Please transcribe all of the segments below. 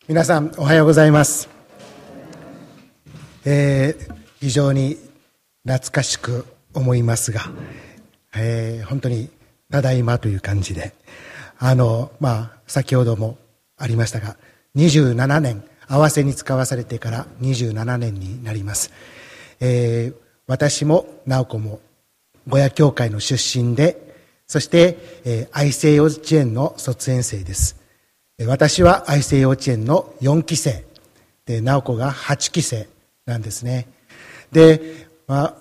皆さんおはようございます。非常に懐かしく思いますが、本当にただいまという感じで、先ほどもありましたが、27年合わせに使わされてから27年になります。私も直子も小屋教会の出身で、そして、愛生幼稚園の卒園生です。私は愛生幼稚園の4期生で、直子が8期生なんですね。で、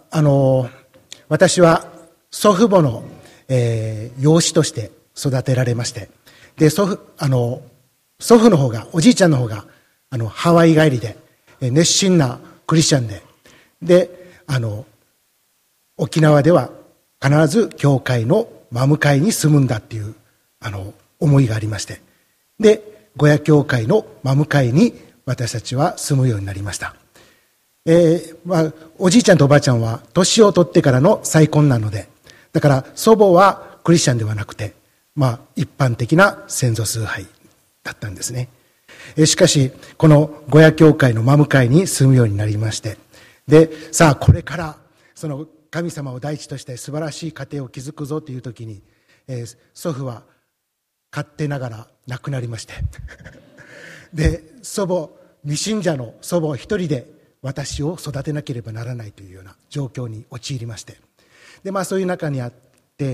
私は祖父母の、養子として育てられまして、で祖父の方が、おじいちゃんの方がハワイ帰りで、熱心なクリスチャンで、沖縄では必ず教会の真向かいに住むんだっていう思いがありまして、で小屋教会の真向かいに私たちは住むようになりました。おじいちゃんとおばあちゃんは年を取ってからの再婚なので、だから祖母はクリスチャンではなくて、一般的な先祖崇拝だったんですね。しかしこの小屋教会の真向かいに住むようになりまして、でさあこれからその神様を第一として素晴らしい家庭を築くぞという時に、祖父は勝手ながら亡くなりましてで未信者の祖母一人で私を育てなければならないというような状況に陥りまして、でそういう中にあって、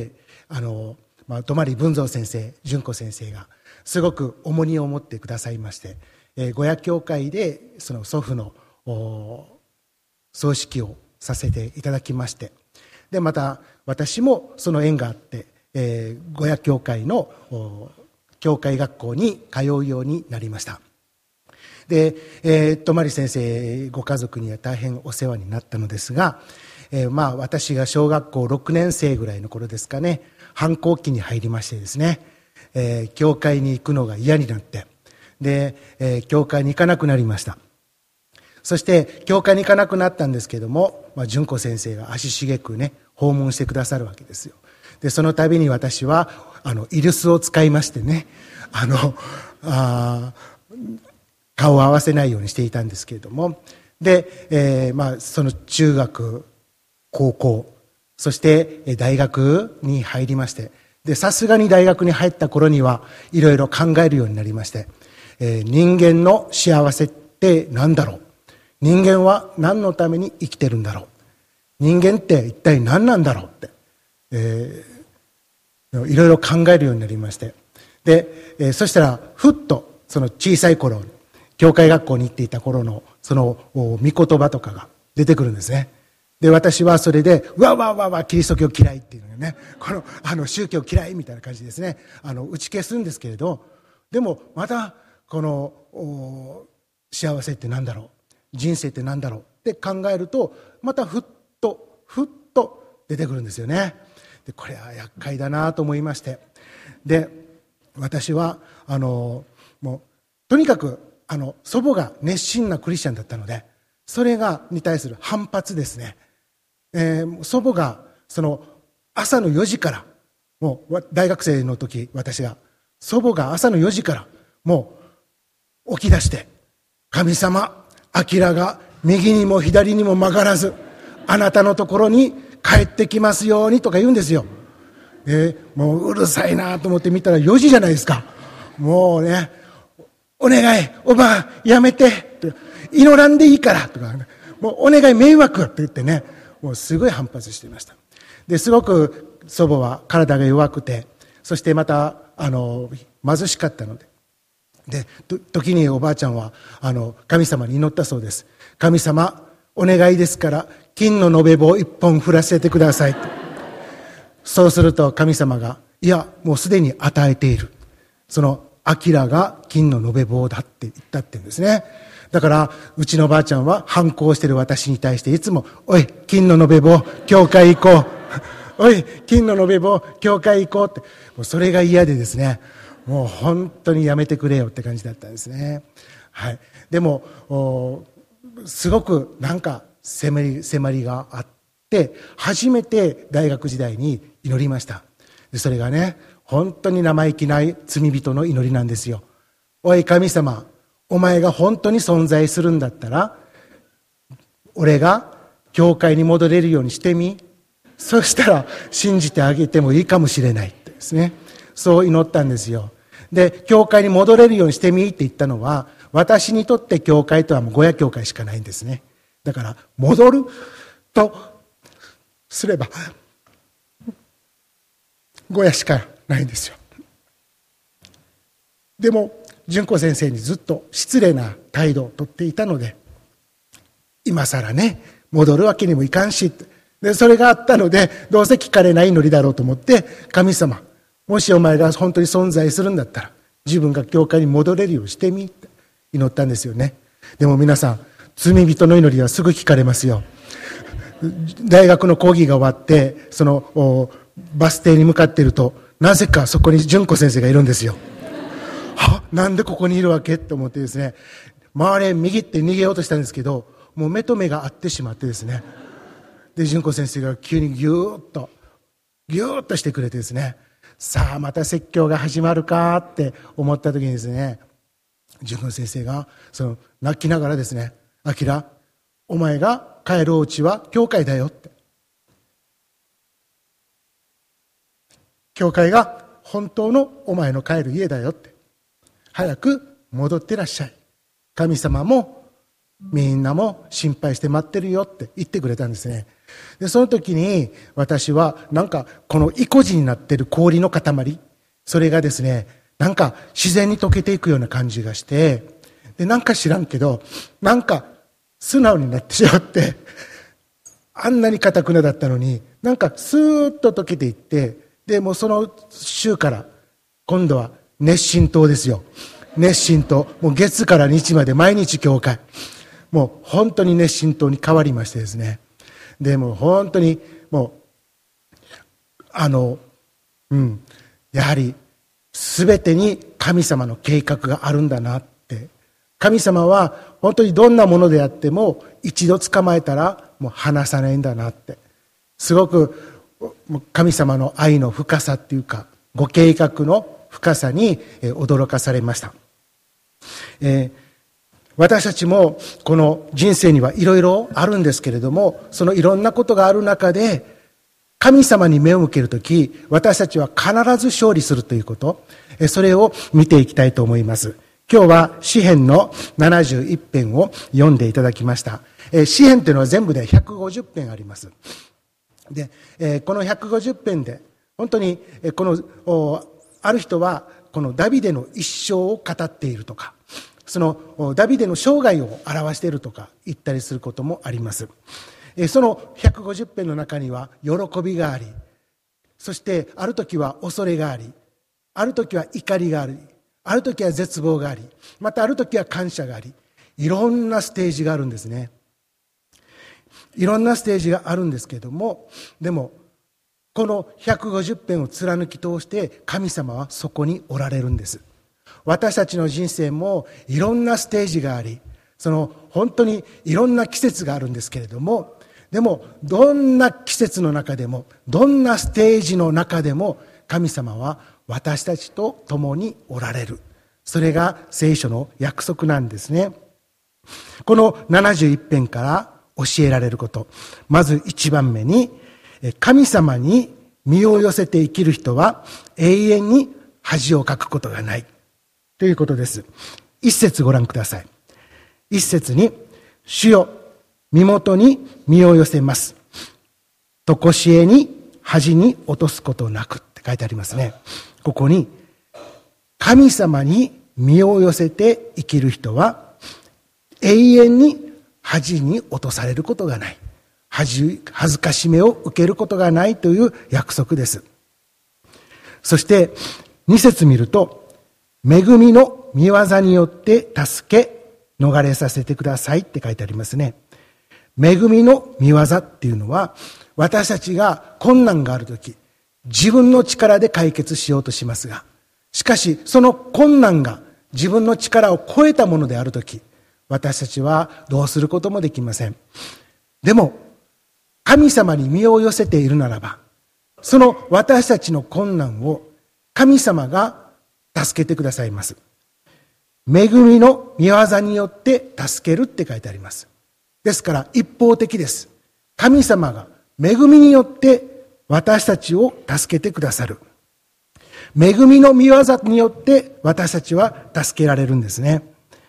泊文蔵先生、純子先生がすごく重荷を持ってくださいまして、小屋教会でその祖父の葬式をさせていただきまして、でまた私もその縁があって、小屋教会の教会学校に通うようになりました。で、泊先生ご家族には大変お世話になったのですが、私が小学校6年生ぐらいの頃ですかね、反抗期に入りましてですね、教会に行くのが嫌になって、で、教会に行かなくなりました。そして教会に行かなくなったんですけども、純子先生が足しげくね訪問してくださるわけですよ。でその度に私はイルスを使いましてね、顔を合わせないようにしていたんですけれども、で、その中学高校そして大学に入りまして、でさすがに大学に入った頃にはいろいろ考えるようになりまして、人間の幸せって何だろう、人間は何のために生きてるんだろう、人間って一体何なんだろうって、いろいろ考えるようになりまして、で、そしたらふっとその小さい頃教会学校に行っていた頃のその御言葉とかが出てくるんですね。で私はそれでキリスト教嫌いっていうのね、この宗教嫌いみたいな感じですね、打ち消すんですけれど、でもまたこの幸せって何だろう、人生って何だろうって考えると、またふっと出てくるんですよね。でこれは厄介だなと思いまして、で私はもうとにかく祖母が熱心なクリスチャンだったので、それに対する反発ですね。祖母がその朝の4時から、もう大学生の時、祖母が朝の4時からもう起き出して、神様、明が右にも左にも曲がらずあなたのところに帰ってきますようにとか言うんですよ。もううるさいなと思って見たら4時じゃないですか。もうね、お願いおばあやめて、祈らんでいいからとか、もうお願い迷惑って言ってね、もうすごい反発していました。ですごく祖母は体が弱くて、そしてまた貧しかったので、時におばあちゃんは神様に祈ったそうです。神様、お願いですから金の延べ棒一本振らせてくださいと。そうすると神様が、いやもうすでに与えている、その明が金の延べ棒だって言ったって言うんですね。だからうちのばあちゃんは反抗している私に対していつも、おい金の延べ棒教会行こうおい金の延べ棒教会行こうって、もうそれが嫌でですね、もう本当にやめてくれよって感じだったんですね。はい、でもすごくなんか迫りがあって、初めて大学時代に祈りました。でそれがね、本当に生意気ない罪人の祈りなんですよ。おい神様、 お前が本当に存在するんだったら、俺が教会に戻れるようにしてみ。そしたら信じてあげてもいいかもしれないってですね。そう祈ったんですよ。で、教会に戻れるようにしてみって言ったのは、私にとって教会とはもうゴヤ教会しかないんですね。だから戻るとすればゴヤしかないんですよ。でも純子先生にずっと失礼な態度をとっていたので、今更ね戻るわけにもいかんし、でそれがあったので、どうせ聞かれない祈りだろうと思って、神様、もしお前が本当に存在するんだったら自分が教会に戻れるようにしてみって祈ったんですよね。でも皆さん、罪人の祈りはすぐ聞かれますよ。大学の講義が終わって、そのバス停に向かっていると、なぜかそこに純子先生がいるんですよ。なんでここにいるわけと思ってですね、周りへ右って逃げようとしたんですけど、もう目と目が合ってしまってですね、で純子先生が急にギューッとしてくれてですね、さあまた説教が始まるかって思った時にですね、純子先生が泣きながらですね、あきら、お前が帰るお家は教会だよって、教会が本当のお前の帰る家だよって、早く戻ってらっしゃい、神様もみんなも心配して待ってるよって言ってくれたんですね。でその時に私はなんかこの意固地になっている氷の塊、それがですね、なんか自然に溶けていくような感じがして、でなんか知らんけどなんか素直になってしまって、あんなに堅くなだったのになんかスーッと溶けていって、でもうその週から今度は熱心党ですよ。熱心党、もう月から日まで毎日教会、もう本当に熱心党に変わりましてですね、でもう本当にもうやはり全てに神様の計画があるんだなって、神様は本当にどんなものであっても一度捕まえたらもう離さないんだなって、すごく神様の愛の深さっていうか、ご計画の深さに驚かされました。私たちもこの人生にはいろいろあるんですけれども、そのいろんなことがある中で神様に目を向けるとき、私たちは必ず勝利するということ、それを見ていきたいと思います。今日は詩編の71編を読んでいただきました。詩編というのは全部で150編あります。で、この150編で本当にある人はこのダビデの一生を語っているとか、そのダビデの生涯を表しているとか言ったりすることもあります。その150編の中には喜びがあり、そしてある時は恐れがあり、ある時は怒りがあり、ある時は絶望があり、またある時は感謝があり、いろんなステージがあるんですね。いろんなステージがあるんですけれども、でもこの150編を貫き通して神様はそこにおられるんです。私たちの人生もいろんなステージがあり、本当にいろんな季節があるんですけれども、でもどんな季節の中でも、どんなステージの中でも神様は私たちと共におられる。それが聖書の約束なんですね。この71編から教えられること、まず一番目に、神様に身を寄せて生きる人は永遠に恥をかくことがないということです。一節ご覧ください。一節に、主よ、身元に身を寄せます。とこしえに恥に落とすことなくって書いてありますね。ここに、神様に身を寄せて生きる人は永遠に恥に落とされることがない。恥ずかしめを受けることがないという約束です。そして2節見ると、恵みの御業によって助け逃れさせてくださいって書いてありますね。恵みの御業っていうのは、私たちが困難があるとき、自分の力で解決しようとしますが、しかしその困難が自分の力を超えたものであるとき、私たちはどうすることもできません。でも神様に身を寄せているならば、その私たちの困難を神様が助けてくださいます。 恵みの御業によって助けるって書いてあります。ですから一方的です。神様が恵みによって私たちを助けてくださる。恵みの御業によって私たちは助けられるんですね。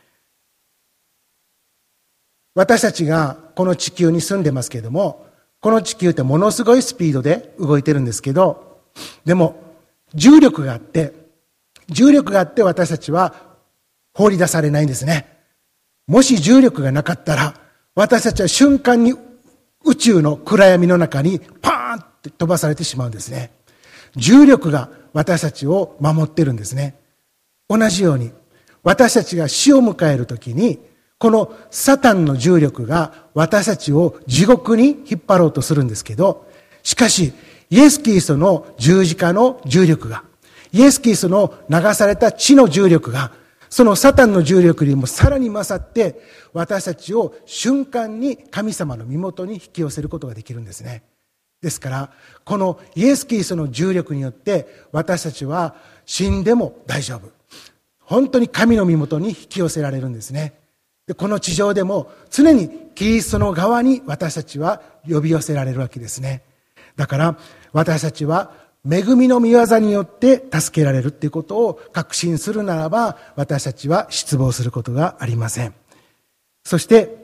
私たちがこの地球に住んでますけれども、この地球ってものすごいスピードで動いてるんですけど、でも重力があって私たちは放り出されないんですね。もし重力がなかったら、私たちは瞬間に宇宙の暗闇の中にパーンって飛ばされてしまうんですね。重力が私たちを守ってるんですね。同じように、私たちが死を迎えるときに、このサタンの重力が私たちを地獄に引っ張ろうとするんですけど、しかし、イエス・キリストの十字架の重力が、イエス・キリストの流された血の重力が、そのサタンの重力よりもさらに勝って、私たちを瞬間に神様の身元に引き寄せることができるんですね。ですから、このイエス・キリストの重力によって、私たちは死んでも大丈夫。本当に神の身元に引き寄せられるんですね。で、この地上でも常にキリストの側に私たちは呼び寄せられるわけですね。だから私たちは恵みの御業によって助けられるということを確信するならば、私たちは失望することがありません。そして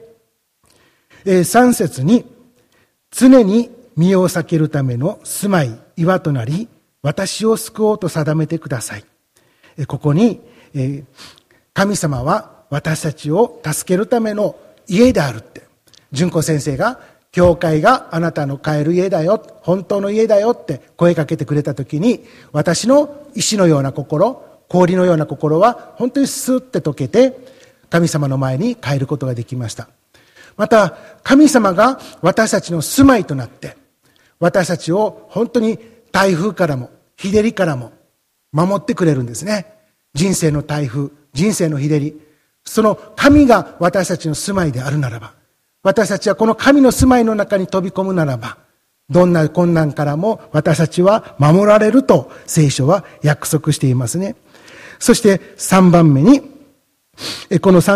3節に、常に身を避けるための住まい、岩となり、私を救おうと定めてください。ここに神様は私たちを助けるための家であるって、純子先生が、教会があなたの帰る家だよ、本当の家だよって声かけてくれたときに、私の石のような心、氷のような心は本当にスーッて溶けて、神様の前に帰ることができました。また、神様が私たちの住まいとなって、私たちを本当に台風からも、日照りからも守ってくれるんですね。人生の台風、人生の日照り、その神が私たちの住まいであるならば、私たちはこの神の住まいの中に飛び込むならば、どんな困難からも私たちは守られると聖書は約束していますね。そして3番目に、この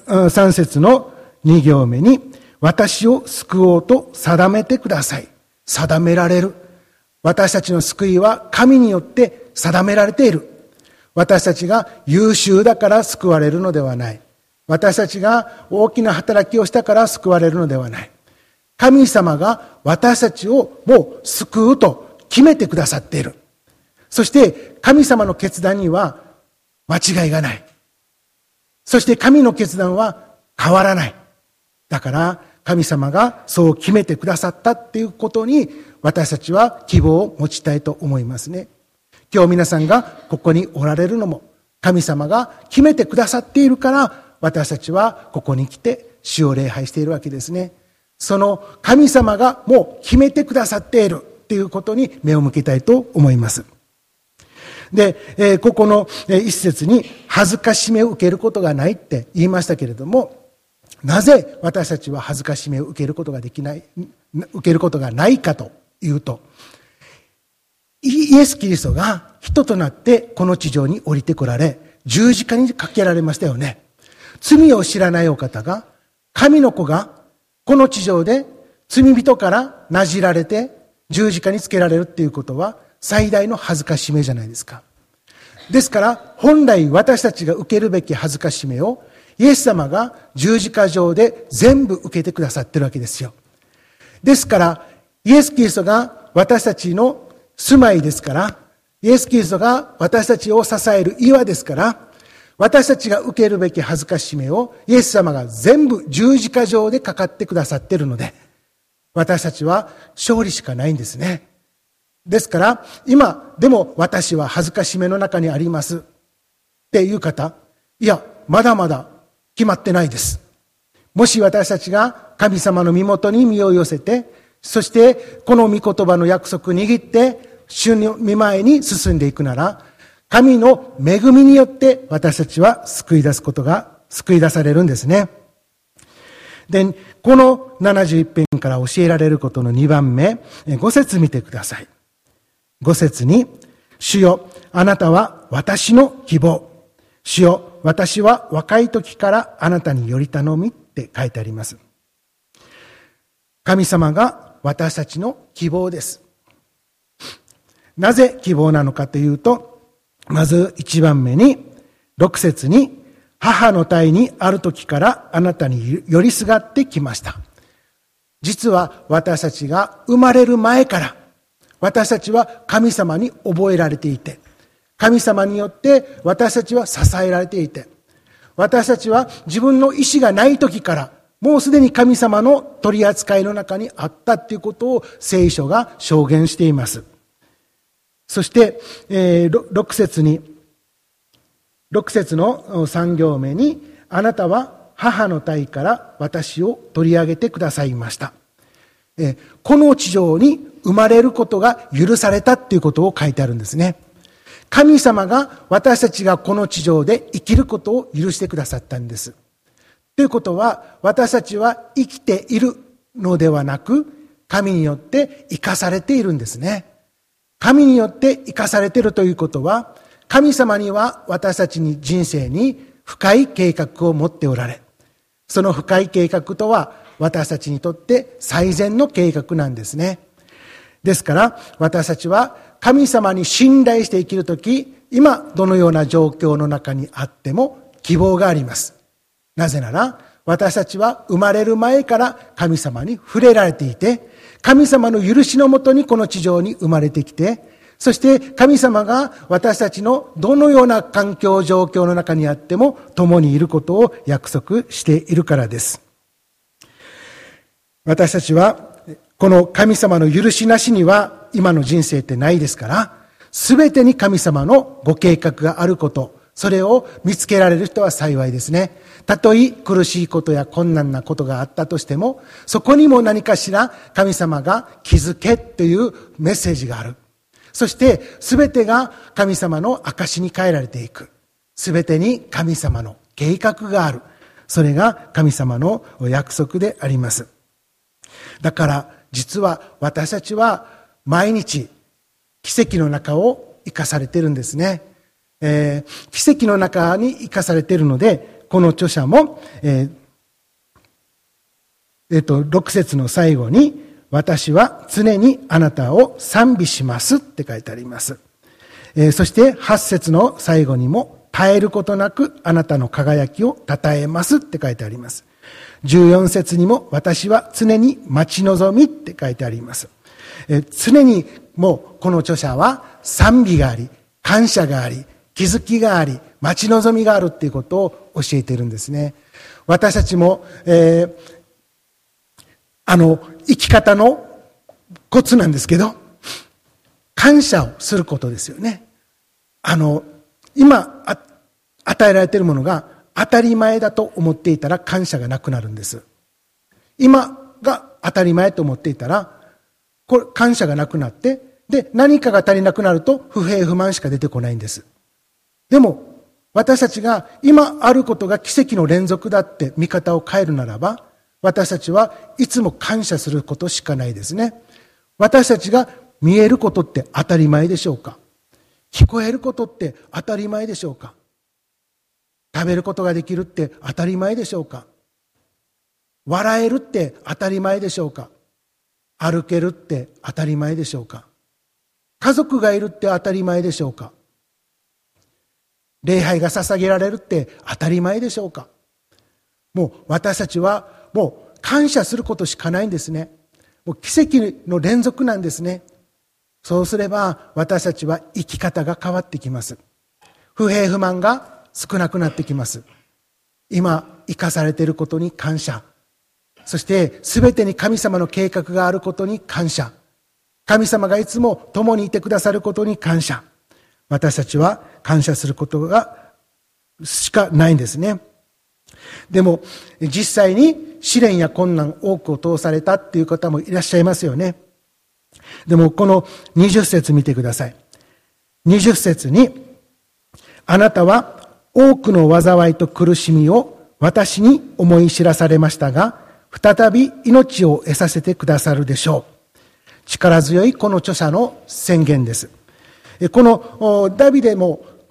3節の2行目に、私を救おうと定めてください。定められる。私たちの救いは神によって定められている。私たちが優秀だから救われるのではない。私たちが大きな働きをしたから救われるのではない。神様が私たちをもう救うと決めてくださっている。そして神様の決断には間違いがない。そして神の決断は変わらない。だから神様がそう決めてくださったっていうことに、私たちは希望を持ちたいと思いますね。今日皆さんがここにおられるのも、神様が決めてくださっているから、私たちはここに来て主を礼拝しているわけですね。その神様がもう決めてくださっているっていうことに目を向けたいと思います。で、ここの一節に恥ずかしめを受けることがないって言いましたけれども、なぜ私たちは恥ずかしめを受けることがないかというと、イエス・キリストが人となってこの地上に降りてこられ、十字架にかけられましたよね。罪を知らないお方が、神の子がこの地上で罪人からなじられて十字架につけられるっていうことは最大の恥ずかしめじゃないですか。ですから本来私たちが受けるべき恥ずかしめをイエス様が十字架上で全部受けてくださってるわけですよ。ですからイエス・キリストが私たちの住まいですから、イエス・キリストが私たちを支える岩ですから、私たちが受けるべき恥ずかしめをイエス様が全部十字架上でかかってくださっているので、私たちは勝利しかないんですね。ですから今でも私は恥ずかしめの中にありますっていう方、いやまだまだ決まってないです。もし私たちが神様の身元に身を寄せて、そしてこの御言葉の約束を握って主の御前に進んでいくなら、神の恵みによって私たちは救い出されるんですね。で、この71編から教えられることの2番目、5節見てください。5節に、主よ、あなたは私の希望。主よ、 私は若い時からあなたにより頼みって書いてあります。神様が私たちの希望です。なぜ希望なのかというと、まず一番目に、6節に、母の胎にある時からあなたに寄りすがってきました。実は私たちが生まれる前から、私たちは神様に覚えられていて、神様によって私たちは支えられていて、私たちは自分の意志がない時から、もうすでに神様の取り扱いの中にあったということを聖書が証言しています。そして、6節の3行目に、あなたは母の胎から私を取り上げてくださいました。この地上に生まれることが許されたということを書いてあるんですね。神様が私たちがこの地上で生きることを許してくださったんです。ということは、私たちは生きているのではなく、神によって生かされているんですね。神によって生かされているということは、神様には私たちに人生に深い計画を持っておられ、その深い計画とは私たちにとって最善の計画なんですね。ですから私たちは神様に信頼して生きるとき、今どのような状況の中にあっても希望があります。なぜなら私たちは生まれる前から神様に触れられていて、神様の許しのもとにこの地上に生まれてきて、そして神様が私たちのどのような環境状況の中にあっても共にいることを約束しているからです。私たちはこの神様の許しなしには今の人生ってないですから、すべてに神様のご計画があること、それを見つけられる人は幸いですね。たとえ苦しいことや困難なことがあったとしても、そこにも何かしら神様が気づけというメッセージがある。そして全てが神様の証に変えられていく。全てに神様の計画がある。それが神様の約束であります。だから実は私たちは毎日奇跡の中を生かされているんですね。奇跡の中に生かされているので、この著者も、6節の最後に、私は常にあなたを賛美しますって書いてあります。そして8節の最後にも、絶えることなくあなたの輝きを称えますって書いてあります。14節にも、私は常に待ち望みって書いてあります。常にもうこの著者は賛美があり、感謝があり、気づきがあり、待ち望みがあるっていうことを教えているんですね。私たちも、生き方のコツなんですけど、感謝をすることですよね。今与えられているものが当たり前だと思っていたら感謝がなくなるんです。今が当たり前と思っていたら、これ感謝がなくなって、で何かが足りなくなると不平不満しか出てこないんです。でも私たちが今あることが奇跡の連続だって見方を変えるならば、私たちはいつも感謝することしかないですね。私たちが見えることって当たり前でしょうか？聞こえることって当たり前でしょうか？食べることができるって当たり前でしょうか？笑えるって当たり前でしょうか？歩けるって当たり前でしょうか？家族がいるって当たり前でしょうか？礼拝が捧げられるって当たり前でしょうか？もう私たちはもう感謝することしかないんですね。もう奇跡の連続なんですね。そうすれば私たちは生き方が変わってきます。不平不満が少なくなってきます。今生かされていることに感謝。そして全てに神様の計画があることに感謝。神様がいつも共にいてくださることに感謝。私たちは感謝することがしかないんですね。でも実際に試練や困難多くを通されたっていう方もいらっしゃいますよね。でもこの20節見てください。20節に、あなたは多くの災いと苦しみを私に思い知らされましたが、再び命を得させてくださるでしょう。力強いこの著者の宣言です。このダビデも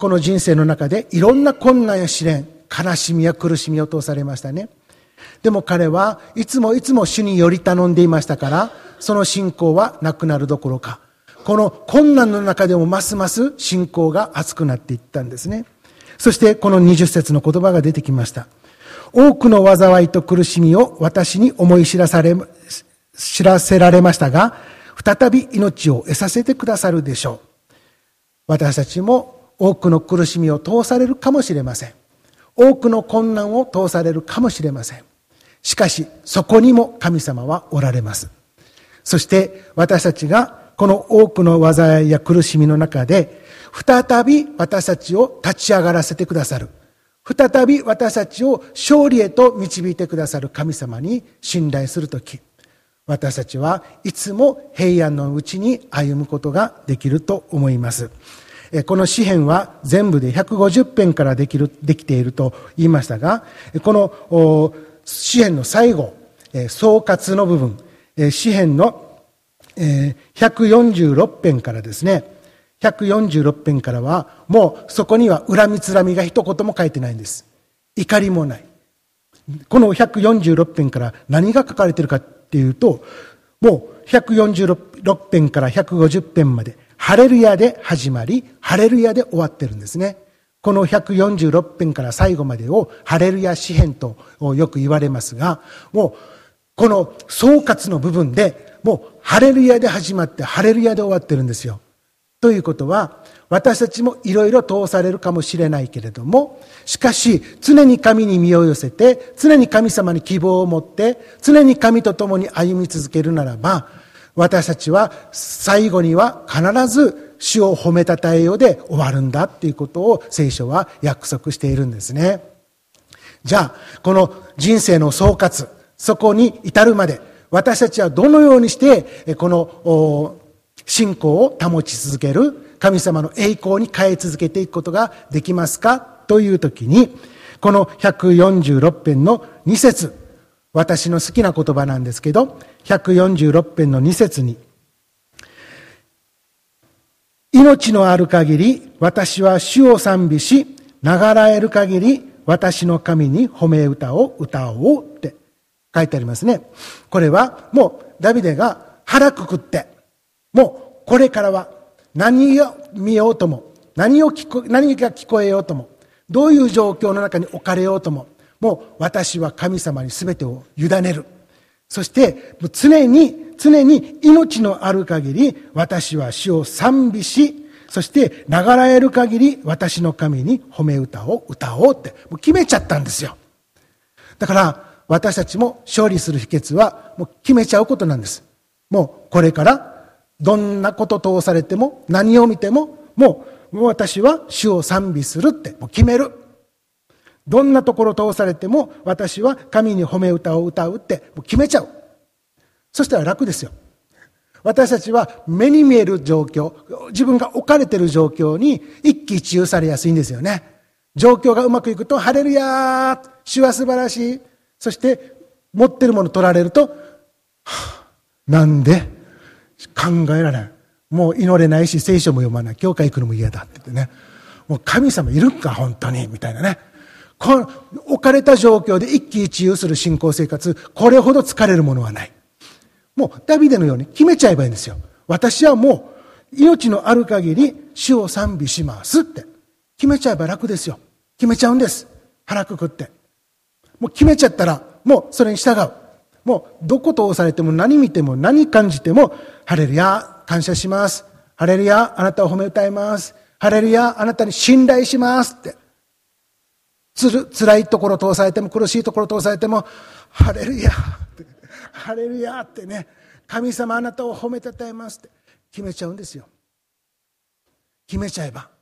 この人生の中でいろんな困難や試練、悲しみや苦しみを通されましたね。でも彼はいつも主により頼んでいましたから、その信仰はなくなるどころか、この困難の中でもますます信仰が熱くなっていったんですね。そしてこの20節の言葉が出てきました。多くの災いと苦しみを私に思い知らせられましたが、再び命を得させてくださるでしょう。私たちも多くの苦しみを通されるかもしれません。多くの困難を通されるかもしれません。しかし、そこにも神様はおられます。そして私たちがこの多くの災いや苦しみの中で、再び私たちを立ち上がらせてくださる。再び私たちを勝利へと導いてくださる神様に信頼するとき、私たちはいつも平安のうちに歩むことができると思います。この詩編は全部で150編からできていると言いましたが、この詩編の最後、総括の部分、詩編の146編からですね、146編からはもうそこには恨みつらみが一言も書いてないんです。怒りもない。この146編から何が書かれているかっていうと、もう146編から150編までハレルヤで始まり、ハレルヤで終わってるんですね。この146編から最後までをハレルヤ詩編とよく言われますが、もうこの総括の部分でもうハレルヤで始まってハレルヤで終わってるんですよ。ということは、私たちもいろいろ通されるかもしれないけれども、しかし常に神に身を寄せて、常に神様に希望を持って、常に神と共に歩み続けるならば、私たちは最後には必ず主を褒めたたえようで終わるんだっていうことを聖書は約束しているんですね。じゃあこの人生の総括、そこに至るまで私たちはどのようにしてこの信仰を保ち続ける、神様の栄光に変え続けていくことができますかというときに、この146編の2節、私の好きな言葉なんですけど、146編の2節に、命のある限り私は主を賛美し、流らえる限り私の神に褒め歌を歌おうって書いてありますね。これはもうダビデが腹くくって、もうこれからは何を見ようとも、何が聞こえようとも、どういう状況の中に置かれようとも、もう私は神様に全てを委ねる。そして常に命のある限り私は主を賛美し、そして流らえる限り私の神に褒め歌を歌おうってもう決めちゃったんですよ。だから私たちも勝利する秘訣はもう決めちゃうことなんです。もうこれからどんなこと通されても何を見てももう私は主を賛美するってもう決める。どんなところ通されても私は神に褒め歌を歌うってもう決めちゃう。そしたら楽ですよ。私たちは目に見える状況、自分が置かれている状況に一喜一憂されやすいんですよね。状況がうまくいくとハレルヤー、主は素晴らしい。そして持ってるもの取られると、なんで考えられない。もう祈れないし聖書も読まない。教会行くのも嫌だって言ってね。もう神様いるんか本当にみたいなね。この置かれた状況で一喜一憂する信仰生活、これほど疲れるものはない。もうダビデのように決めちゃえばいいんですよ。私はもう命のある限り主を賛美しますって決めちゃえば楽ですよ。決めちゃうんです。腹くくってもう決めちゃったらもうそれに従う。もうどこ通されても何見ても何感じてもハレルヤ感謝します。ハレルヤあなたを褒め歌います。ハレルヤあなたに信頼しますって。辛いところ通されても苦しいところ通されてもハレルヤってハレルヤってね、神様あなたを褒めたたえますって決めちゃうんですよ。決めちゃえば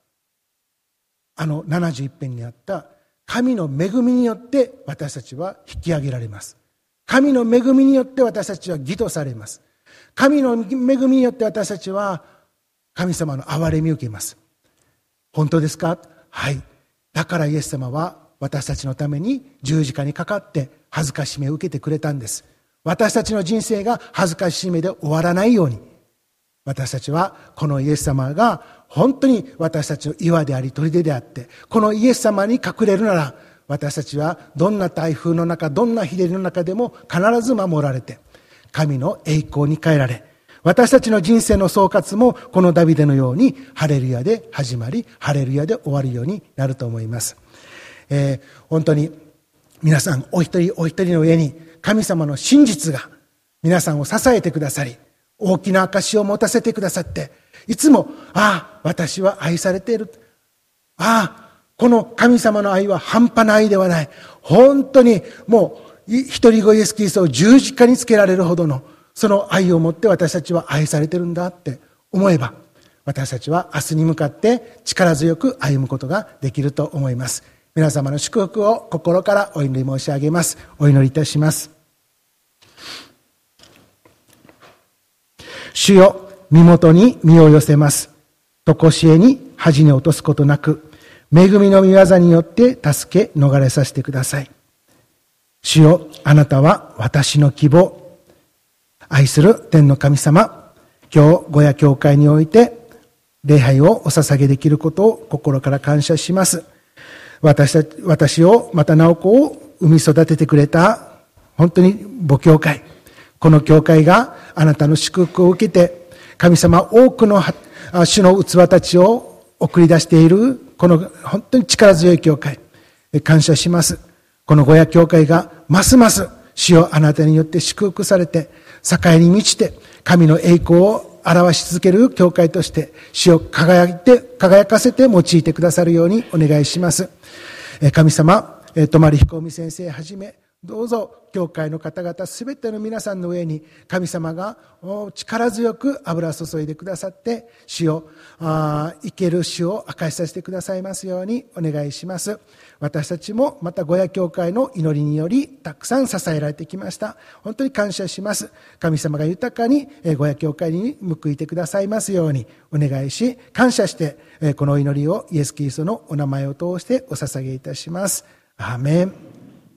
71編にあった神の恵みによって私たちは引き上げられます。神の恵みによって私たちは義とされます。神の恵みによって私たちは神様の憐れみを受けます。本当ですか？はい。だからイエス様は私たちのために十字架にかかって恥ずかしめを受けてくれたんです。私たちの人生が恥ずかしめで終わらないように、私たちはこのイエス様が本当に私たちの岩であり砦であって、このイエス様に隠れるなら、私たちはどんな台風の中、どんな日照りの中でも必ず守られて、神の栄光に変えられ、私たちの人生の総括もこのダビデのようにハレルヤで始まり、ハレルヤで終わるようになると思います。本当に皆さんお一人お一人の上に神様の真実が皆さんを支えてくださり、大きな証を持たせてくださって、いつも、私は愛されている。この神様の愛は半端な愛ではない。本当にもう一人子イエス・キリストを十字架につけられるほどのその愛を持って私たちは愛されてるんだって思えば、私たちは明日に向かって力強く歩むことができると思います。皆様の祝福を心からお祈り申し上げます。お祈りいたします。主よ、身元に身を寄せます。常しえに恥に落とすことなく、恵みの御業によって助け逃れさせてください。主よ、あなたは私の希望。愛する天の神様、今日ごや教会において礼拝をお捧げできることを心から感謝します。私をまた直子を産み育ててくれた本当に母教会、この教会があなたの祝福を受けて、神様多くの主の器たちを送り出しているこの本当に力強い教会、感謝します。このごや教会がますます主よ、あなたによって祝福されて、栄に満ちて神の栄光を表し続ける教会として主を輝かせて用いてくださるようにお願いします。神様、泊彦美先生はじめ、どうぞ教会の方々すべての皆さんの上に神様が力強く油注いでくださって、主を生ける主を明かしさせてくださいますようにお願いします。私たちもまたごや教会の祈りによりたくさん支えられてきました。本当に感謝します。神様が豊かにごや教会に報いてくださいますようにお願いし、感謝してこの祈りをイエス・キリストのお名前を通してお捧げいたします。アーメン。